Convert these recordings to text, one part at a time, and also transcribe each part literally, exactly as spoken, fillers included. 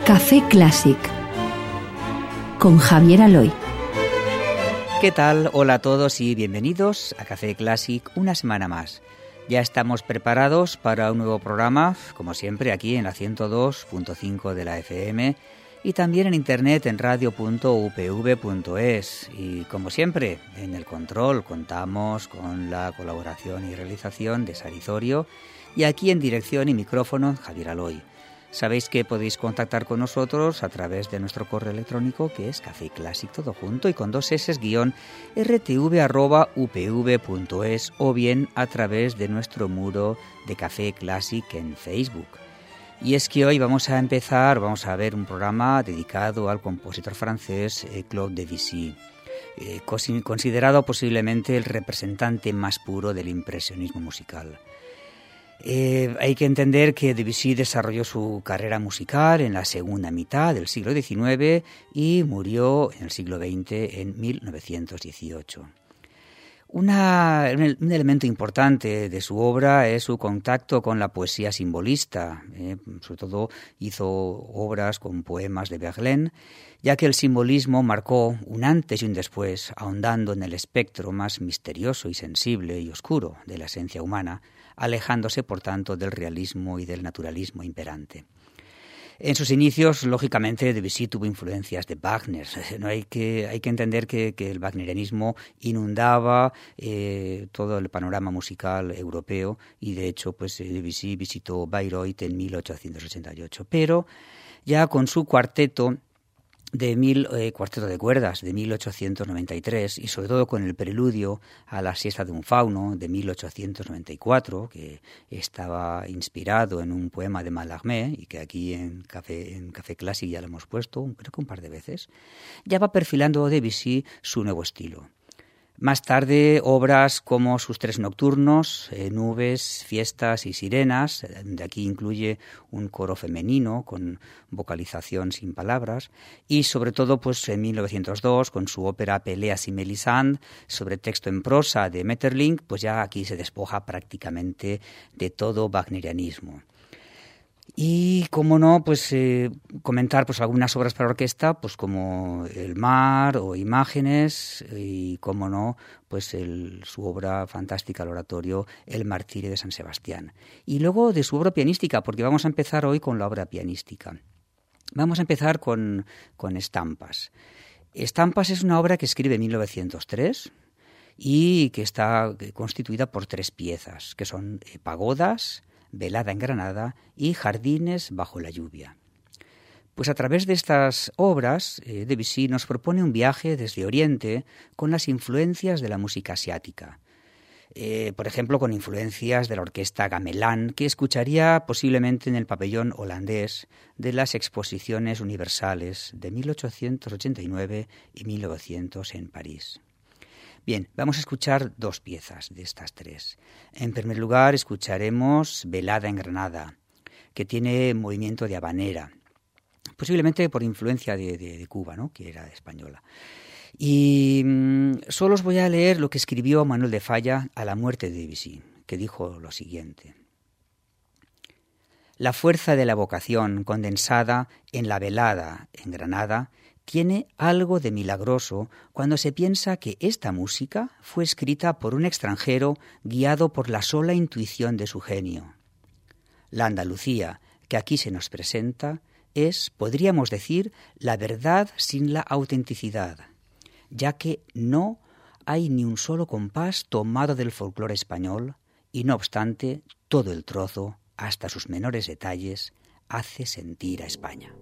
Café Clásic con Javier Aloy. ¿Qué tal? Hola a todos y bienvenidos a Café Clásic una semana más. Ya estamos preparados para un nuevo programa, como siempre aquí en la ciento dos punto cinco de la F M y también en internet en radio punto u p v punto es. Y como siempre, en el control contamos con la colaboración y realización de Sarizorio y aquí en dirección y micrófono Javier Aloy. Sabéis que podéis contactar con nosotros a través de nuestro correo electrónico que es cafeclásic todo junto y con dos s guión rtv arroba upv.es o bien a través de nuestro muro de Café Clásic en Facebook. Y es que hoy vamos a empezar, vamos a ver un programa dedicado al compositor francés eh, Claude Debussy, eh, considerado posiblemente el representante más puro del impresionismo musical. Eh, hay que entender que Debussy desarrolló su carrera musical en la segunda mitad del siglo diecinueve y murió en el siglo veinte en mil novecientos dieciocho. Una, un elemento importante de su obra es su contacto con la poesía simbolista. Eh, sobre todo hizo obras con poemas de Verlaine, ya que el simbolismo marcó un antes y un después, ahondando en el espectro más misterioso y sensible y oscuro de la esencia humana, alejándose, por tanto, del realismo y del naturalismo imperante. En sus inicios, lógicamente, Debussy tuvo influencias de Wagner. No hay que, hay que entender que, que el wagnerianismo inundaba eh, todo el panorama musical europeo y, de hecho, pues Debussy visitó Bayreuth en mil ochocientos ochenta y ocho. Pero ya con su cuarteto de mil eh, cuarteto de cuerdas de mil ochocientos noventa y tres y sobre todo con el preludio a la siesta de un fauno de mil ochocientos noventa y cuatro, que estaba inspirado en un poema de Mallarmé y que aquí en Café, en Café Clásic ya lo hemos puesto, creo que un par de veces, ya va perfilando Debussy su nuevo estilo. Más tarde, obras como sus tres nocturnos, eh, Nubes, Fiestas y Sirenas, de aquí incluye un coro femenino con vocalización sin palabras, y sobre todo pues en mil novecientos dos, con su ópera Peleas y Mélisande, sobre texto en prosa de Maeterlinck, pues ya aquí se despoja prácticamente de todo wagnerianismo. Y, como no, pues eh, comentar pues algunas obras para orquesta, pues como El mar o Imágenes, y, como no, pues el, su obra fantástica, el oratorio El martirio de San Sebastián. Y luego de su obra pianística, porque vamos a empezar hoy con la obra pianística. Vamos a empezar con, con Estampas. Estampas es una obra que escribe en mil novecientos tres y que está constituida por tres piezas, que son eh, pagodas, Velada en Granada y Jardines bajo la lluvia. Pues a través de estas obras, eh, Debussy nos propone un viaje desde Oriente con las influencias de la música asiática. Eh, por ejemplo, con influencias de la orquesta Gamelán, que escucharía posiblemente en el pabellón holandés de las Exposiciones Universales de mil ochocientos ochenta y nueve y mil novecientos en París. Bien, vamos a escuchar dos piezas de estas tres. En primer lugar, escucharemos Velada en Granada, que tiene movimiento de habanera, posiblemente por influencia de, de, de Cuba, ¿no?, que era española. Y mmm, solo os voy a leer lo que escribió Manuel de Falla a la muerte de Debussy, que dijo lo siguiente: la fuerza de la vocación condensada en la velada en Granada tiene algo de milagroso cuando se piensa que esta música fue escrita por un extranjero guiado por la sola intuición de su genio. La Andalucía que aquí se nos presenta es, podríamos decir, la verdad sin la autenticidad, ya que no hay ni un solo compás tomado del folclore español y, no obstante, todo el trozo, hasta sus menores detalles, hace sentir a España.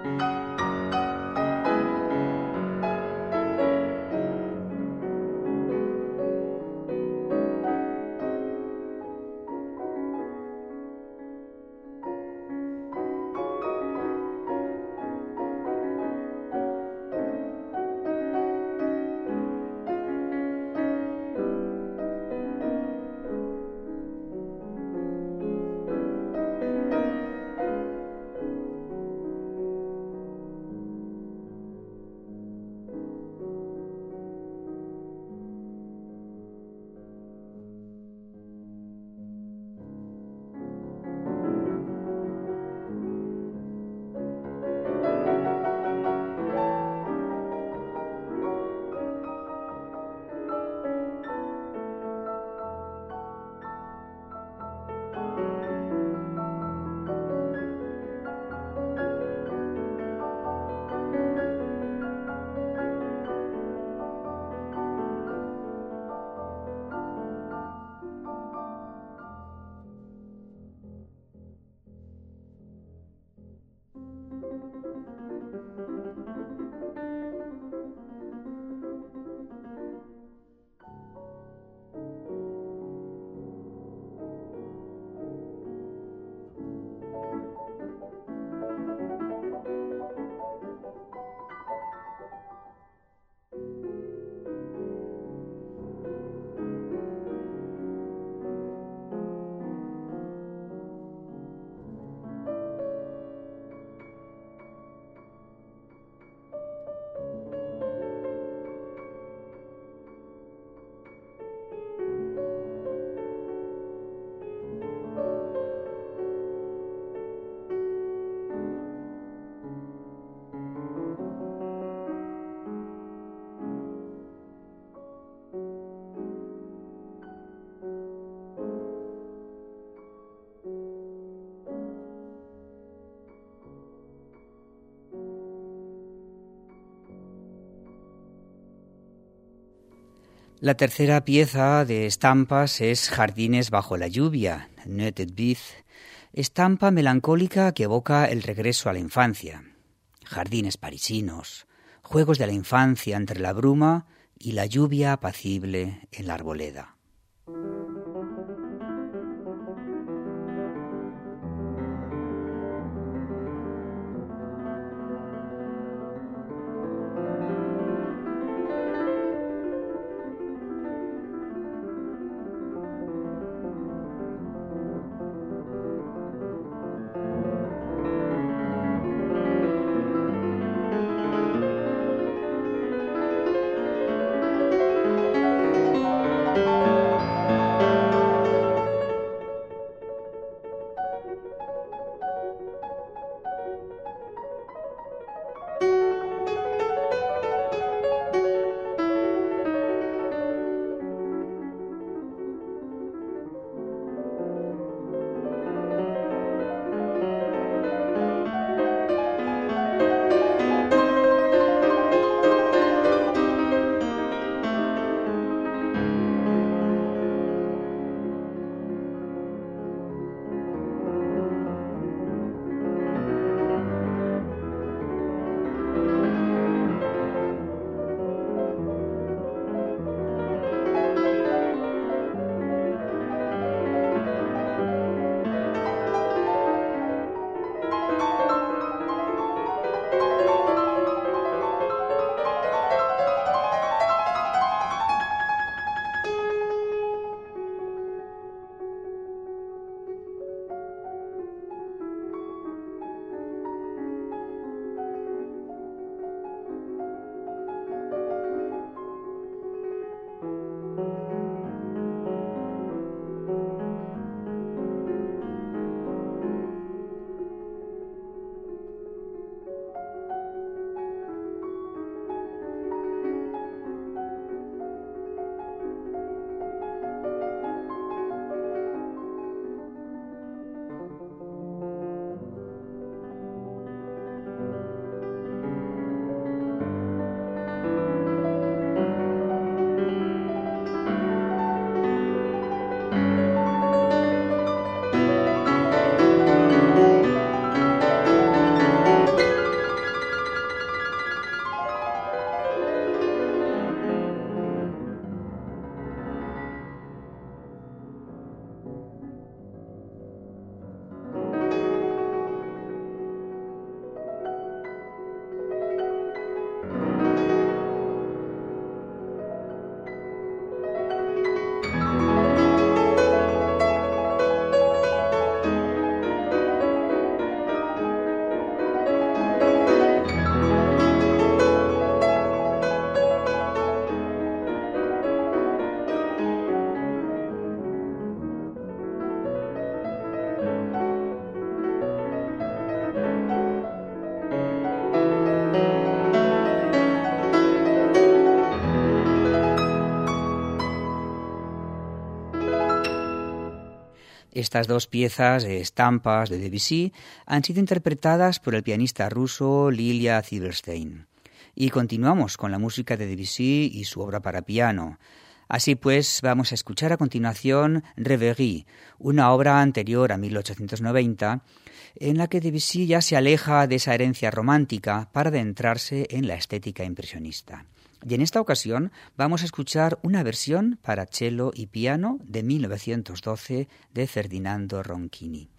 La tercera pieza de estampas es Jardines bajo la lluvia, Netted Beat, estampa melancólica que evoca el regreso a la infancia. Jardines parisinos, juegos de la infancia entre la bruma y la lluvia apacible en la arboleda. Estas dos piezas, eh, estampas de Debussy, han sido interpretadas por el pianista ruso Lilia Silberstein. Y continuamos con la música de Debussy y su obra para piano. Así pues, vamos a escuchar a continuación Rêverie, una obra anterior a mil ochocientos noventa, en la que Debussy ya se aleja de esa herencia romántica para adentrarse en la estética impresionista. Y en esta ocasión vamos a escuchar una versión para cello y piano de mil novecientos doce de Ferdinando Ronchini.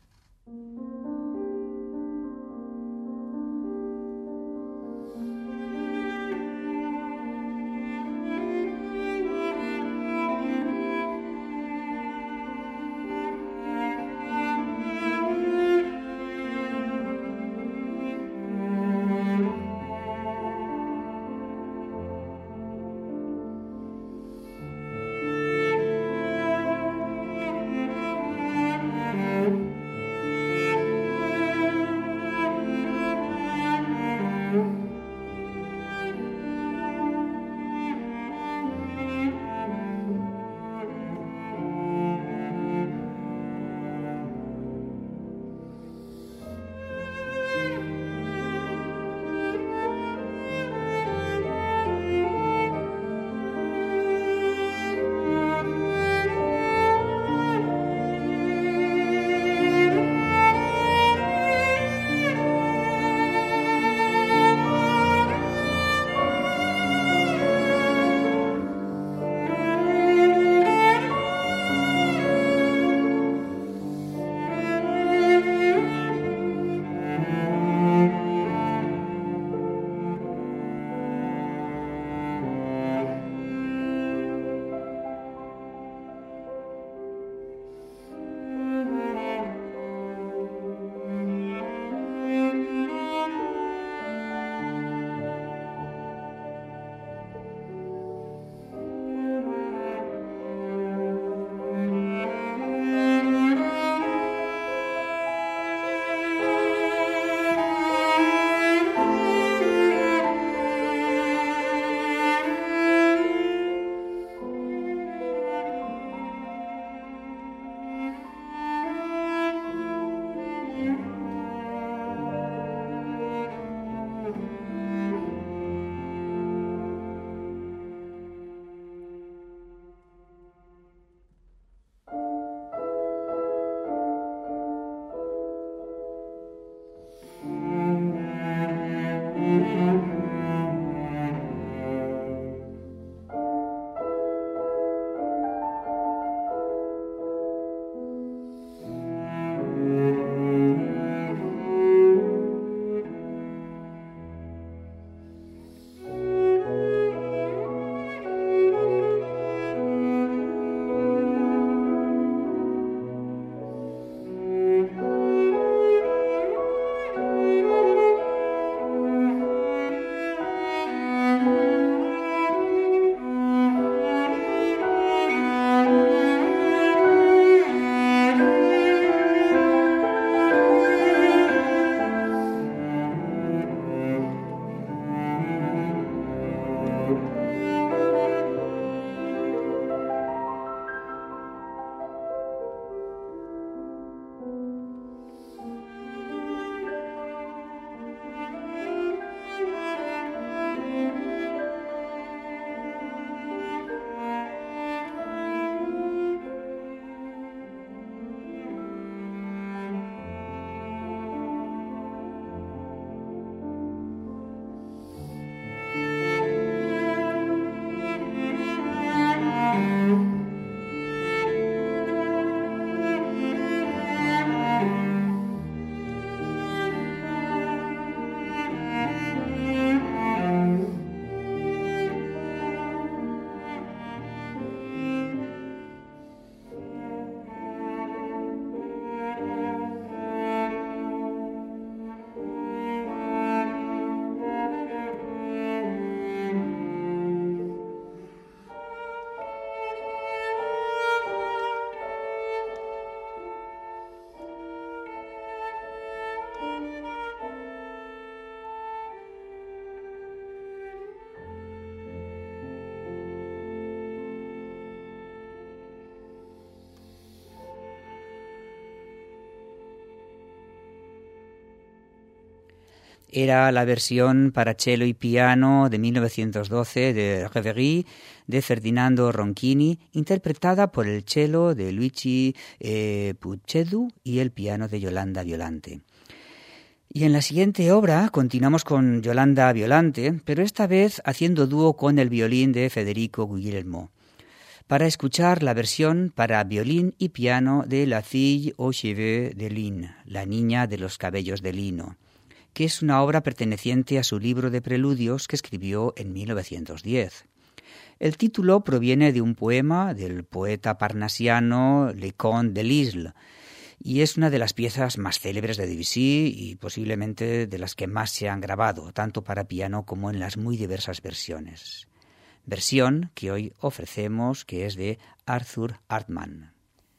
Era la versión para cello y piano de mil novecientos doce de Reverie de Ferdinando Ronchini, interpretada por el cello de Luigi eh, Puccedu y el piano de Yolanda Violante. Y en la siguiente obra continuamos con Yolanda Violante, pero esta vez haciendo dúo con el violín de Federico Guglielmo, para escuchar la versión para violín y piano de La fille aux cheveux de lin, La niña de los cabellos de lino, que es una obra perteneciente a su libro de preludios que escribió en mil novecientos diez. El título proviene de un poema del poeta parnasiano Le Conte de Lisle, y es una de las piezas más célebres de Debussy y posiblemente de las que más se han grabado, tanto para piano como en las muy diversas versiones. Versión que hoy ofrecemos, que es de Arthur Hartmann.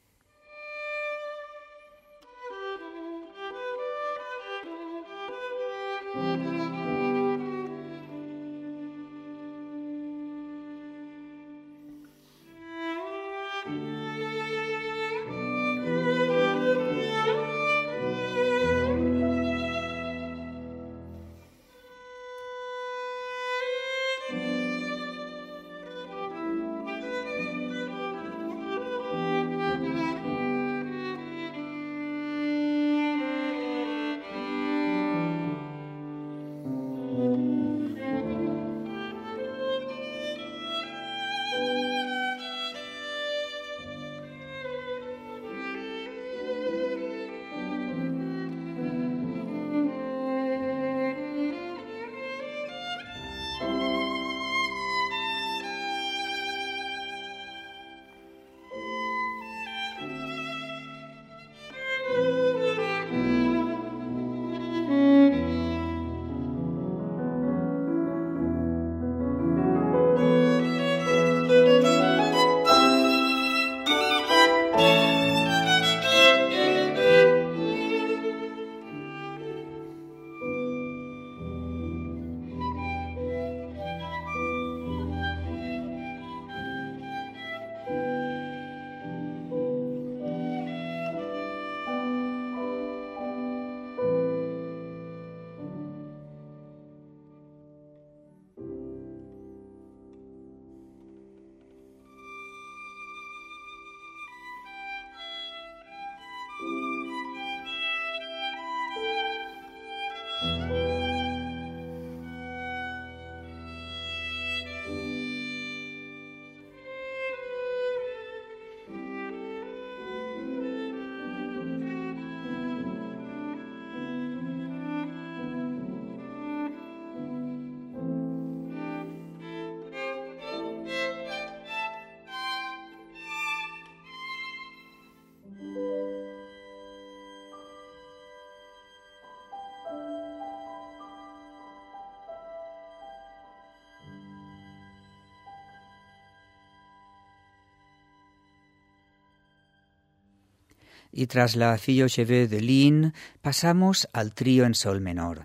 Y tras la fille aux cheveux de lin pasamos al trío en sol menor.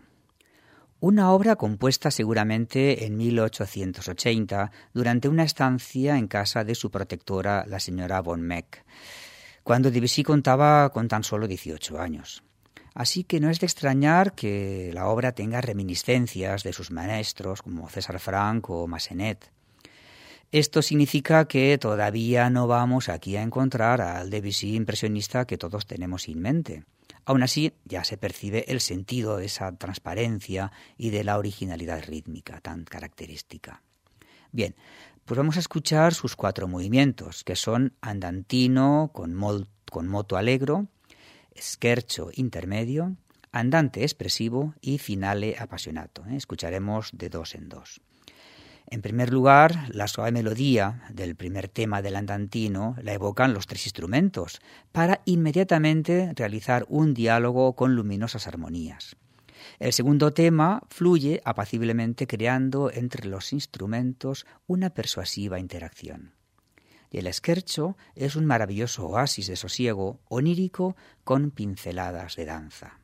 Una obra compuesta seguramente en mil ochocientos ochenta durante una estancia en casa de su protectora, la señora von Meck, cuando Debussy contaba con tan solo dieciocho años. Así que no es de extrañar que la obra tenga reminiscencias de sus maestros como César Franck o Massenet. Esto significa que todavía no vamos aquí a encontrar al Debussy impresionista que todos tenemos en mente. Aún así, ya se percibe el sentido de esa transparencia y de la originalidad rítmica tan característica. Bien, pues vamos a escuchar sus cuatro movimientos, que son andantino con, mol, con moto allegro, scherzo intermedio, andante expresivo y finale appassionato. ¿eh? Escucharemos de dos en dos. En primer lugar, la suave melodía del primer tema del andantino la evocan los tres instrumentos para inmediatamente realizar un diálogo con luminosas armonías. El segundo tema fluye apaciblemente creando entre los instrumentos una persuasiva interacción. Y el scherzo es un maravilloso oasis de sosiego onírico con pinceladas de danza.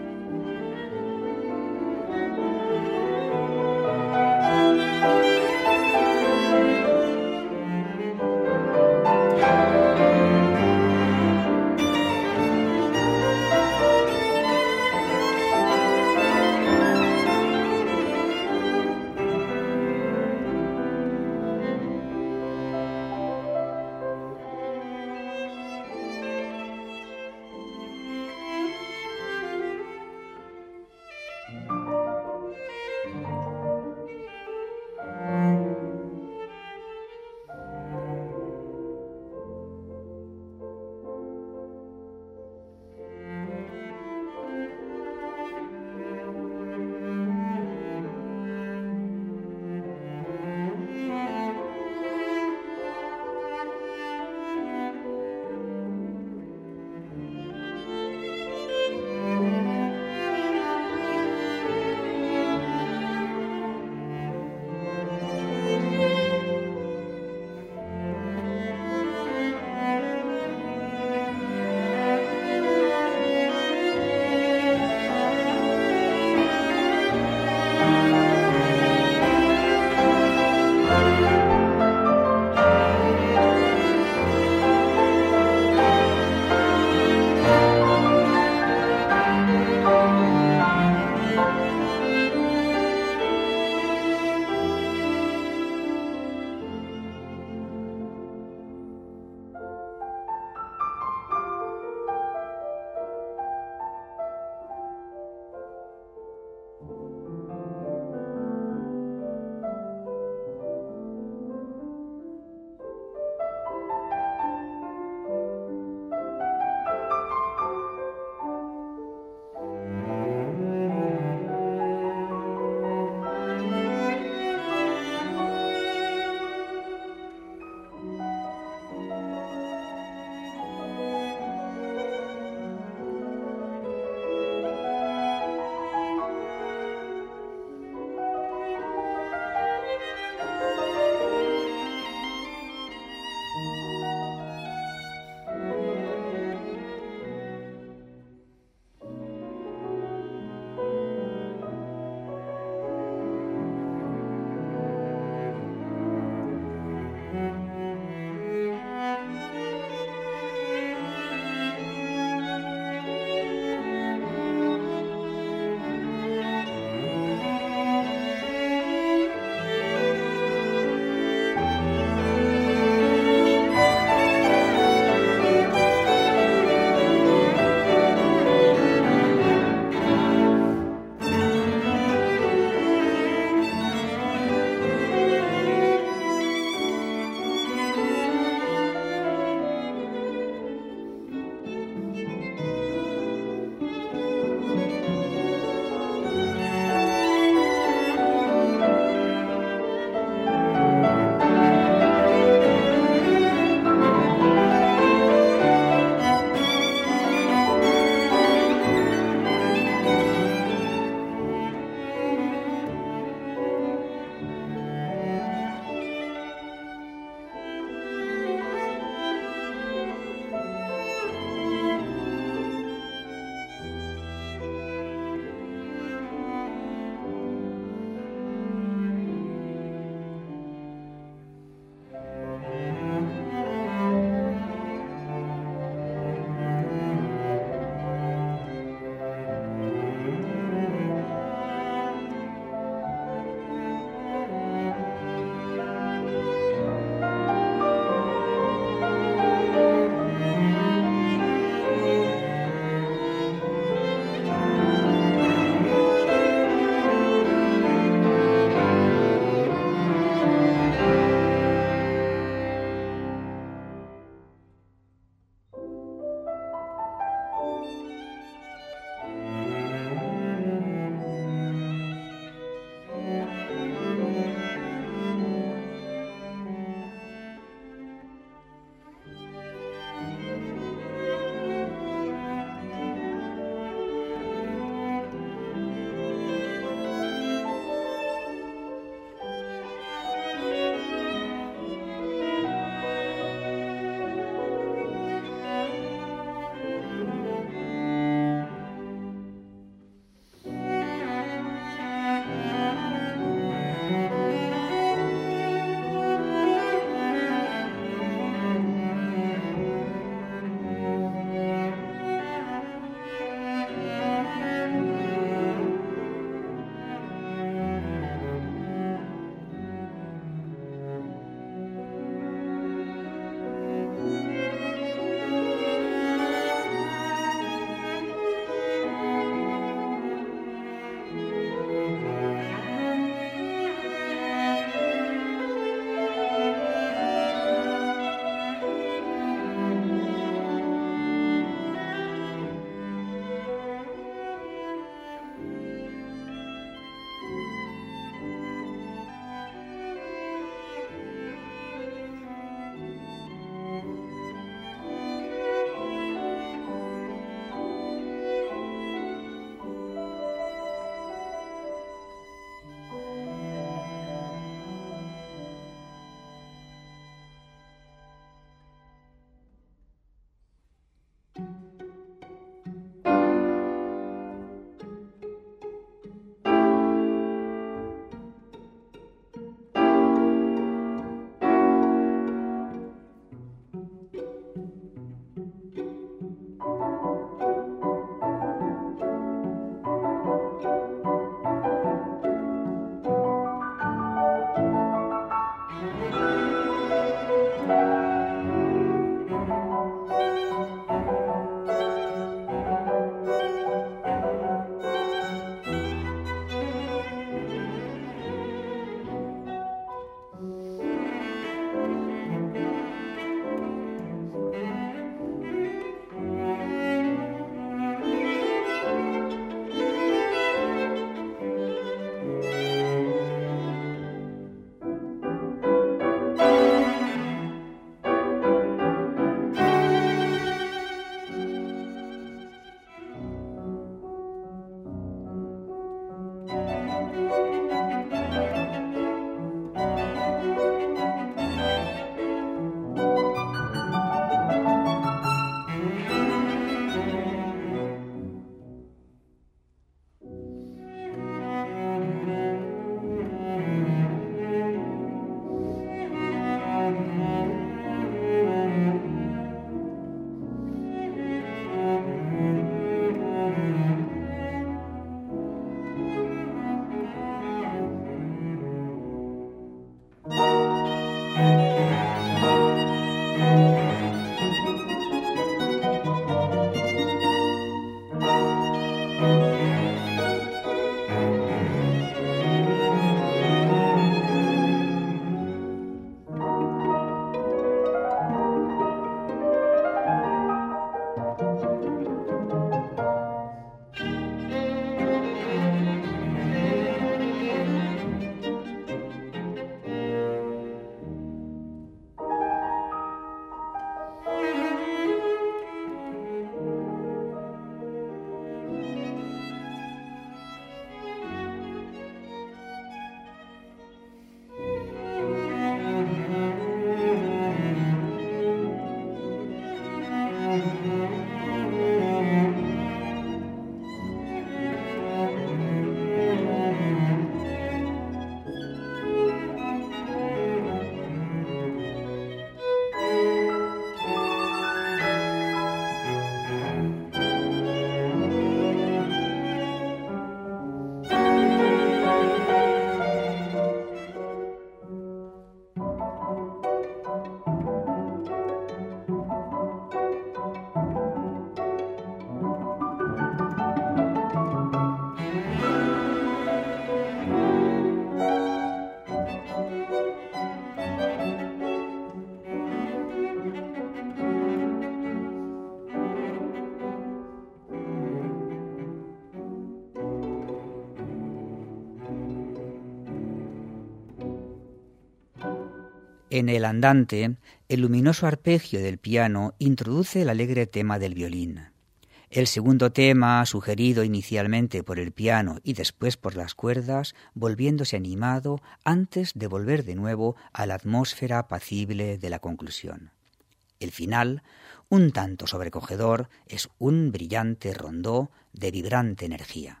En el andante, el luminoso arpegio del piano introduce el alegre tema del violín. El segundo tema, sugerido inicialmente por el piano y después por las cuerdas, volviéndose animado antes de volver de nuevo a la atmósfera apacible de la conclusión. El final, un tanto sobrecogedor, es un brillante rondó de vibrante energía.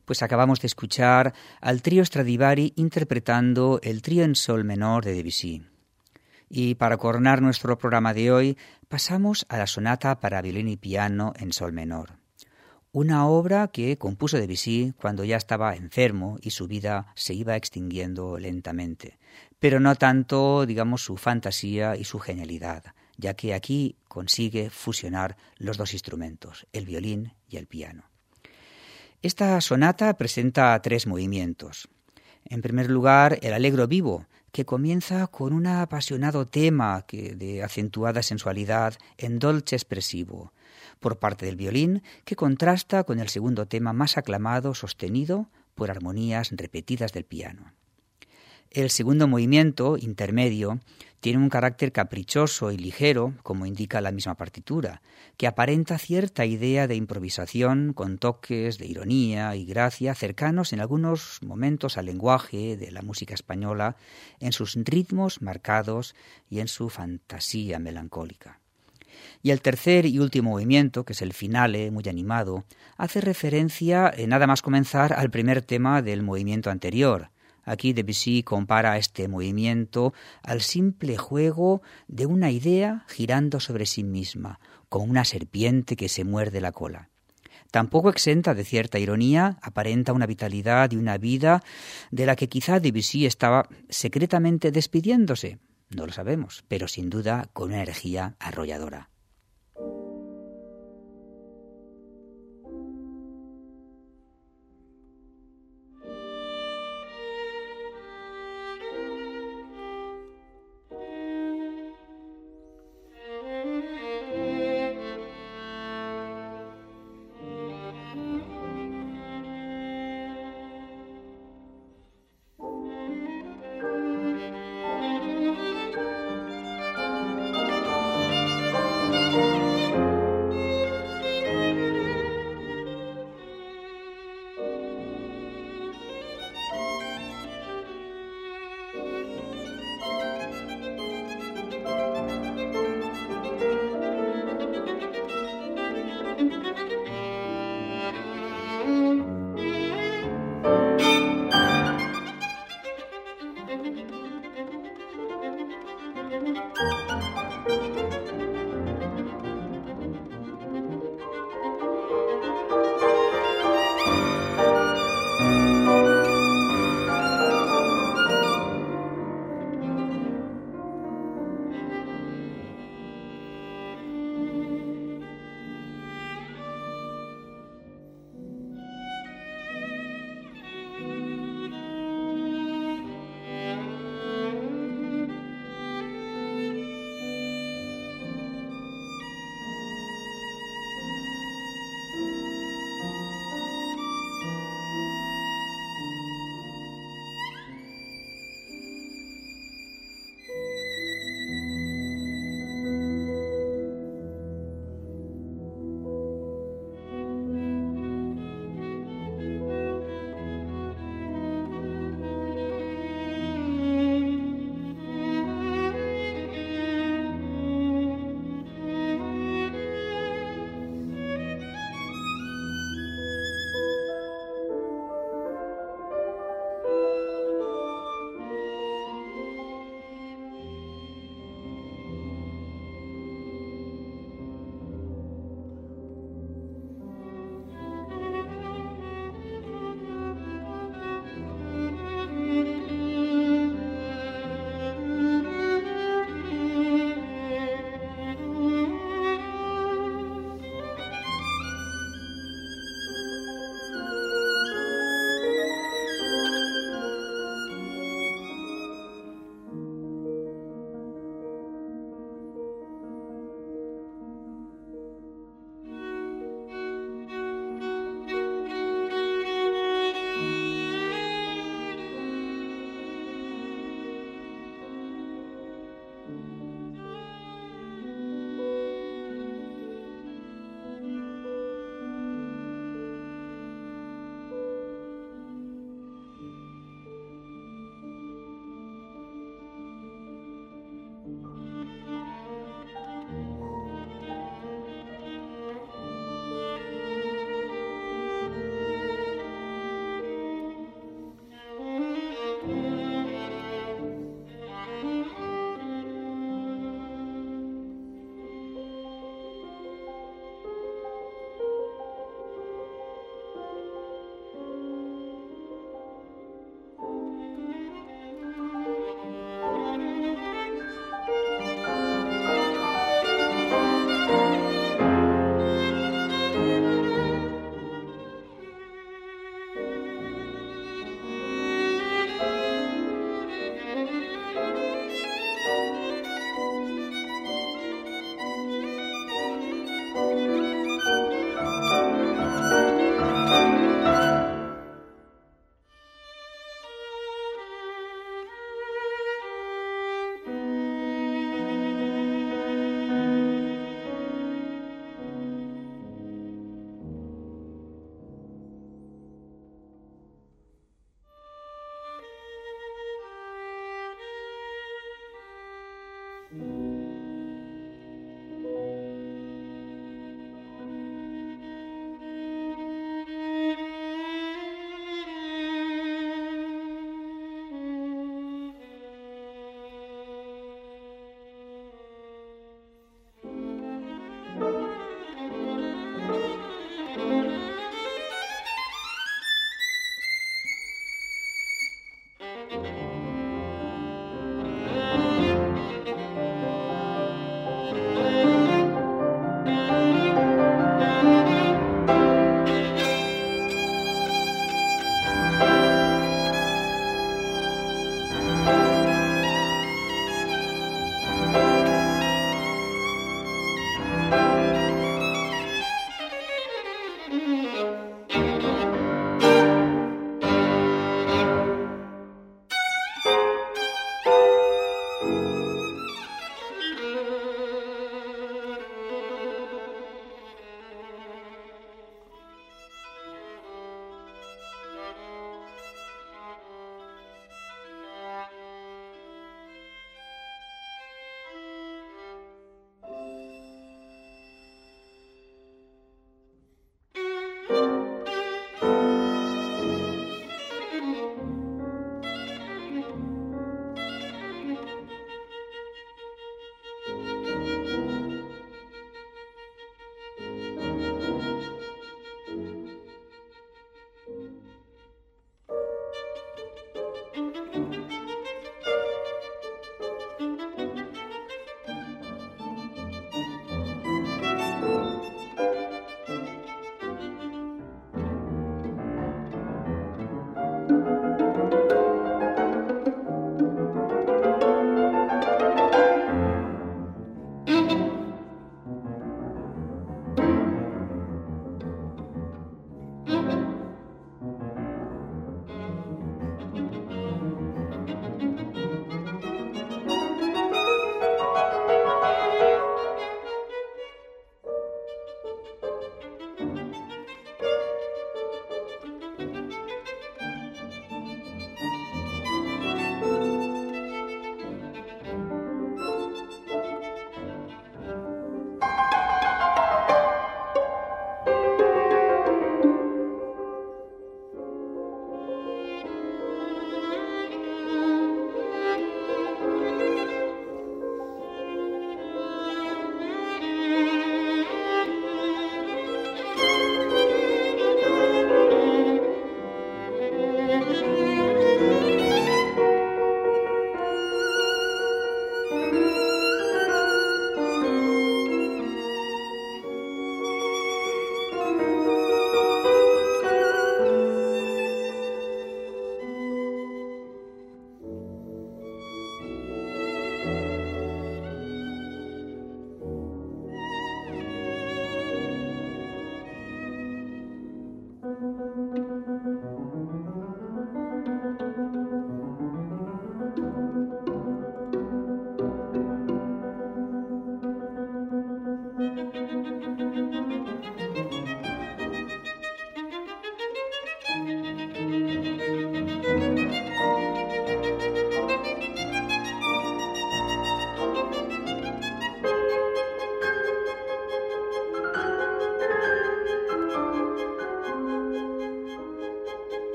Pues acabamos de escuchar al trío Stradivari interpretando el trío en sol menor de Debussy. Y para coronar nuestro programa de hoy, pasamos a la sonata para violín y piano en sol menor. Una obra que compuso Debussy cuando ya estaba enfermo y su vida se iba extinguiendo lentamente, pero no tanto, digamos, su fantasía y su genialidad, ya que aquí consigue fusionar los dos instrumentos, el violín y el piano. Esta sonata presenta tres movimientos. En primer lugar, el allegro vivo, que comienza con un apasionado tema que, de acentuada sensualidad en dolce expresivo, por parte del violín, que contrasta con el segundo tema más aclamado, sostenido por armonías repetidas del piano. El segundo movimiento, intermedio, tiene un carácter caprichoso y ligero, como indica la misma partitura, que aparenta cierta idea de improvisación con toques de ironía y gracia cercanos en algunos momentos al lenguaje de la música española, en sus ritmos marcados y en su fantasía melancólica. Y el tercer y último movimiento, que es el finale, muy animado, hace referencia, eh, nada más comenzar, al primer tema del movimiento anterior. Aquí Debussy compara este movimiento al simple juego de una idea girando sobre sí misma, como una serpiente que se muerde la cola. Tampoco exenta de cierta ironía, aparenta una vitalidad y una vida de la que quizá Debussy estaba secretamente despidiéndose. No lo sabemos, pero sin duda con una energía arrolladora.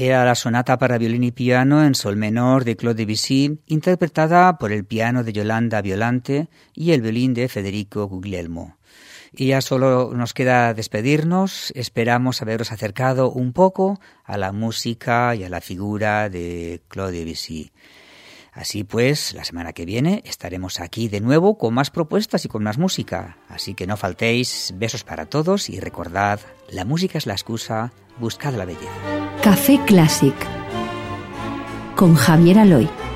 era la sonata para violín y piano en sol menor de Claude Debussy, interpretada por el piano de Yolanda Violante y el violín de Federico Guglielmo. Y ya solo nos queda despedirnos. Esperamos haberos acercado un poco a la música y a la figura de Claude Debussy. Así pues, la semana que viene estaremos aquí de nuevo con más propuestas y con más música. Así que no faltéis. Besos para todos y recordad, la música es la excusa, buscad la belleza. Café Clásic con Javier Aloy.